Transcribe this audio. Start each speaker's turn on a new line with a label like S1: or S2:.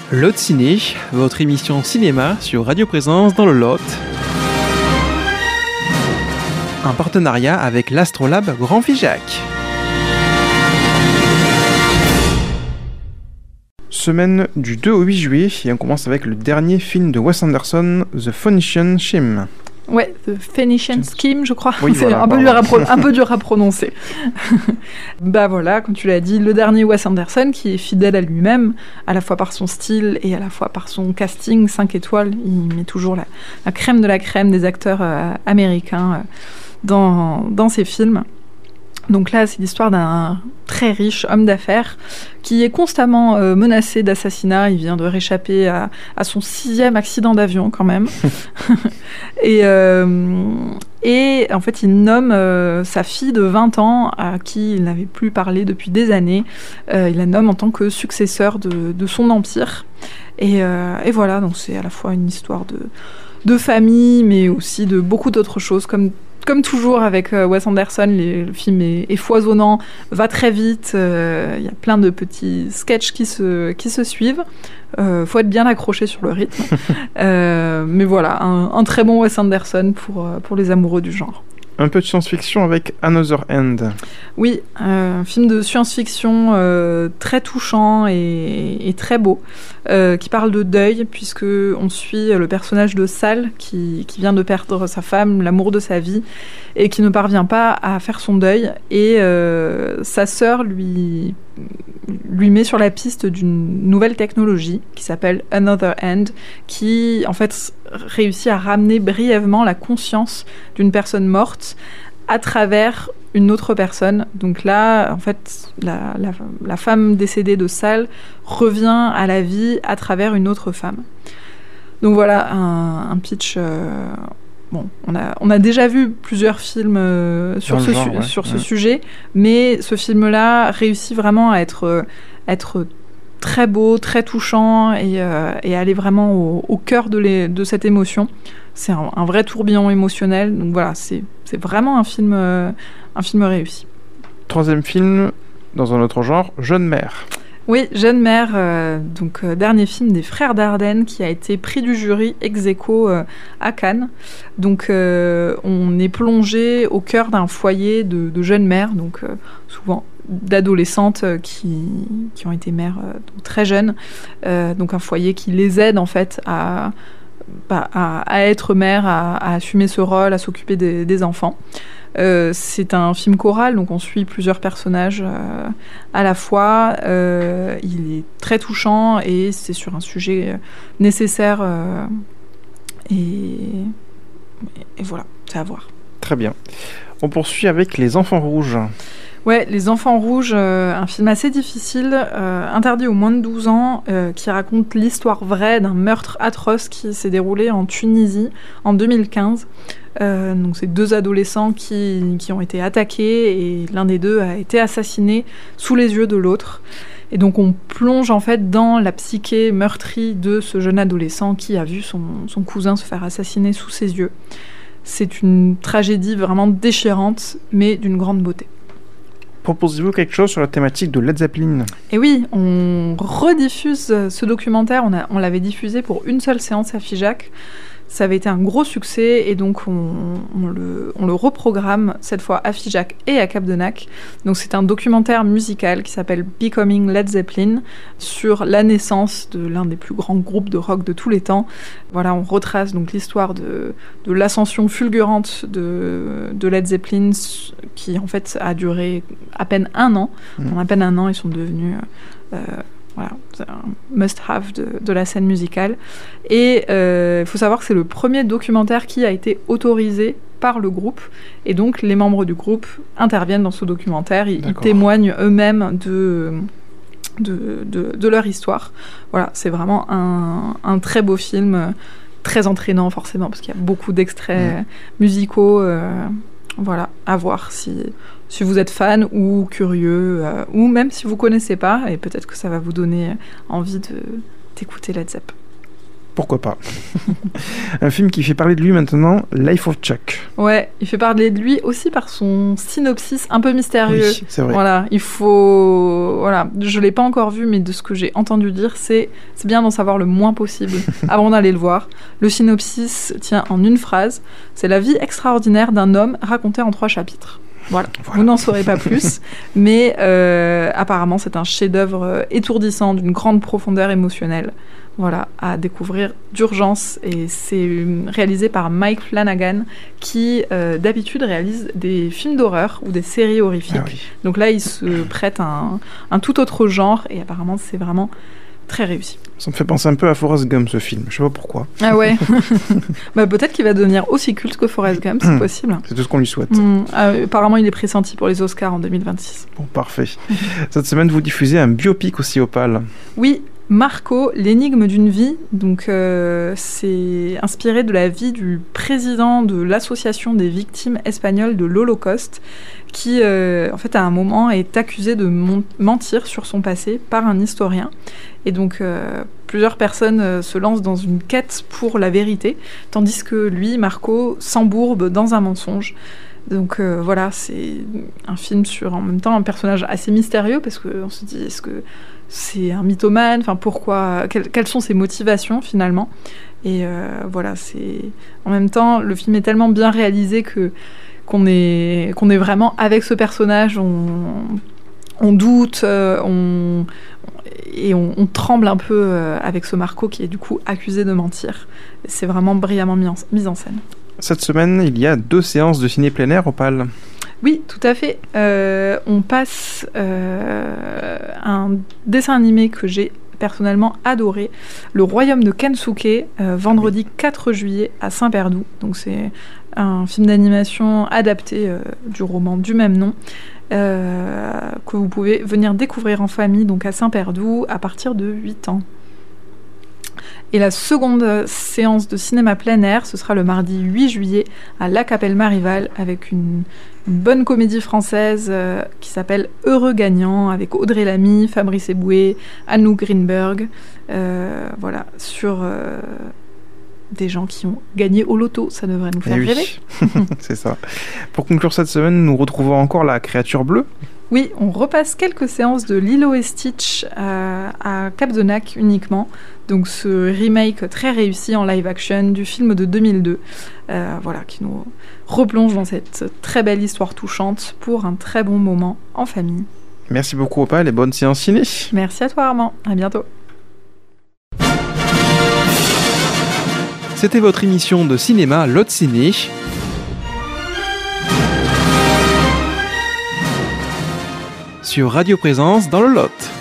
S1: Lot Ciné, votre émission cinéma sur Radio Présence dans le Lot. Un partenariat avec l'Astrolabe Grand Figeac. Semaine du 2 au 8 juillet, et on commence avec le dernier film de Wes Anderson, The Phoenician Scheme.
S2: Ouais, The Phoenician Scheme, je crois.
S1: Oui,
S2: c'est
S1: voilà,
S2: un peu dur à prononcer. Bah voilà, comme tu l'as dit, le dernier Wes Anderson qui est fidèle à lui-même, à la fois par son style et à la fois par son casting 5 étoiles. Il met toujours la crème de la crème des acteurs américains dans ses films. Donc là, c'est l'histoire d'un très riche homme d'affaires qui est constamment menacé d'assassinat. Il vient de réchapper à son 6e accident d'avion quand même. Et en fait, il nomme sa fille de 20 ans, à qui il n'avait plus parlé depuis des années. Il la nomme en tant que successeur de son empire. Et voilà, donc c'est à la fois une histoire de famille, mais aussi de beaucoup d'autres choses, comme toujours avec Wes Anderson, le film est foisonnant, va très vite, il y a plein de petits sketchs qui se suivent. Faut être bien accroché sur le rythme. Mais voilà, un très bon Wes Anderson pour les amoureux du genre.
S1: Un peu de science-fiction avec Another End.
S2: Oui, un film de science-fiction très touchant et très beau, qui parle de deuil, puisque on suit le personnage de Sal qui vient de perdre sa femme, l'amour de sa vie, et qui ne parvient pas à faire son deuil. Et sa sœur lui met sur la piste d'une nouvelle technologie qui s'appelle Another End, qui en fait réussit à ramener brièvement la conscience d'une personne morte à travers une autre personne. Donc là, en fait, la femme décédée de Sal revient à la vie à travers une autre femme. Donc voilà, un pitch... Bon, on a déjà vu plusieurs films sur ce sujet, mais ce film-là réussit vraiment à être très beau, très touchant et aller vraiment au cœur de cette émotion. C'est un vrai tourbillon émotionnel, donc voilà, c'est vraiment un film réussi.
S1: Troisième film, dans un autre genre, Jeune mère.
S2: Oui, Jeune mère, dernier film des frères Dardenne qui a été prix du jury ex-aequo à Cannes. Donc on est plongé au cœur d'un foyer de jeunes mères, donc souvent d'adolescentes qui ont été mères très jeunes. Donc un foyer qui les aide en fait à être mère, à assumer ce rôle, à s'occuper des enfants. C'est un film choral, donc on suit plusieurs personnages à la fois. Il est très touchant et c'est sur un sujet nécessaire. Et voilà, c'est à voir.
S1: Très bien. On poursuit avec Les Enfants Rouges.
S2: Ouais, Les Enfants Rouges, un film assez difficile, interdit aux moins de 12 ans, qui raconte l'histoire vraie d'un meurtre atroce qui s'est déroulé en Tunisie en 2015. Donc c'est 2 adolescents qui ont été attaqués et l'un des deux a été assassiné sous les yeux de l'autre. Et donc on plonge en fait dans la psyché meurtrie de ce jeune adolescent qui a vu son cousin se faire assassiner sous ses yeux. C'est une tragédie vraiment déchirante, mais d'une grande beauté.
S1: Proposez-vous quelque chose sur la thématique de Led Zeppelin ?
S2: Et oui, on rediffuse ce documentaire, on l'avait diffusé pour une seule séance à Figeac. Ça avait été un gros succès et donc on le reprogramme cette fois à Figeac et à Capdenac. Donc c'est un documentaire musical qui s'appelle Becoming Led Zeppelin sur la naissance de l'un des plus grands groupes de rock de tous les temps. Voilà, on retrace donc l'histoire de l'ascension fulgurante de Led Zeppelin qui en fait a duré à peine 1 an. En à peine 1 an, ils sont devenus... Voilà, c'est un must-have de la scène musicale. Et il faut savoir que c'est le premier documentaire qui a été autorisé par le groupe. Et donc, les membres du groupe interviennent dans ce documentaire. Ils témoignent eux-mêmes de leur histoire. Voilà, c'est vraiment un très beau film, très entraînant forcément, parce qu'il y a beaucoup d'extraits musicaux. Voilà, à voir si vous êtes fan ou curieux, ou même si vous connaissez pas, et peut-être que ça va vous donner envie d'écouter Led Zepp.
S1: Pourquoi pas. Un film qui fait parler de lui maintenant, Life of Chuck.
S2: Ouais, il fait parler de lui aussi par son synopsis un peu mystérieux.
S1: Oui, c'est vrai.
S2: Voilà, je l'ai pas encore vu, mais de ce que j'ai entendu dire, c'est bien d'en savoir le moins possible avant d'aller le voir. Le synopsis tient en une phrase, c'est la vie extraordinaire d'un homme racontée en 3 chapitres. Voilà. Vous n'en saurez pas plus, mais apparemment c'est un chef-d'œuvre étourdissant d'une grande profondeur émotionnelle. Voilà, à découvrir d'urgence, et c'est réalisé par Mike Flanagan qui d'habitude réalise des films d'horreur ou des séries horrifiques.
S1: Ah oui.
S2: Donc là il se prête à un tout autre genre, et apparemment c'est vraiment très réussi.
S1: Ça me fait penser un peu à Forrest Gump, ce film. Je sais pas pourquoi.
S2: Ah ouais. Peut-être qu'il va devenir aussi culte que Forrest Gump, c'est possible.
S1: C'est tout ce qu'on lui souhaite.
S2: Apparemment, il est pressenti pour les Oscars en 2026.
S1: Bon, parfait. Cette semaine, vous diffusez un biopic aussi au PAL.
S2: Oui, Marco, l'énigme d'une vie. Donc, c'est inspiré de la vie du président de l'association des victimes espagnoles de l'Holocauste, qui, en fait, à un moment, est accusé de mentir sur son passé par un historien. Et donc, plusieurs personnes se lancent dans une quête pour la vérité, tandis que lui, Marco, s'embourbe dans un mensonge. Donc voilà, c'est un film sur, en même temps, un personnage assez mystérieux, parce qu'on se dit, est-ce que c'est un mythomane ? Enfin, pourquoi ? Quelles sont ses motivations, finalement ? Et voilà, c'est... En même temps, le film est tellement bien réalisé qu'on est vraiment avec ce personnage, on doute, on tremble un peu avec ce Marco qui est du coup accusé de mentir. C'est vraiment brillamment mis en scène.
S1: Cette semaine, il y a 2 séances de ciné plein air au PAL.
S2: Oui, tout à fait. On passe un dessin animé que j'ai personnellement adoré, Le Royaume de Kensuke, vendredi 4 juillet à Saint-Perdoux. Donc c'est un film d'animation adapté du roman du même nom, que vous pouvez venir découvrir en famille, donc à Saint-Perdoux, à partir de 8 ans. Et la seconde séance de cinéma plein air, ce sera le mardi 8 juillet à La Capelle-Marival, avec une bonne comédie française qui s'appelle Heureux gagnant, avec Audrey Lamy, Fabrice Eboué, Anouk Greenberg, voilà, sur des gens qui ont gagné au loto. Ça devrait nous faire rêver.
S1: C'est ça. Pour conclure cette semaine, nous retrouvons encore La Créature Bleue.
S2: Oui, on repasse quelques séances de Lilo et Stitch à Cap-de-Nac uniquement. Donc ce remake très réussi en live action du film de 2002, voilà, qui nous replonge dans cette très belle histoire touchante pour un très bon moment en famille.
S1: Merci beaucoup Opal et bonne séance ciné.
S2: Merci à toi Armand, à bientôt.
S3: C'était votre émission de cinéma Lot Ciné. Sur Radio Présence dans le Lot.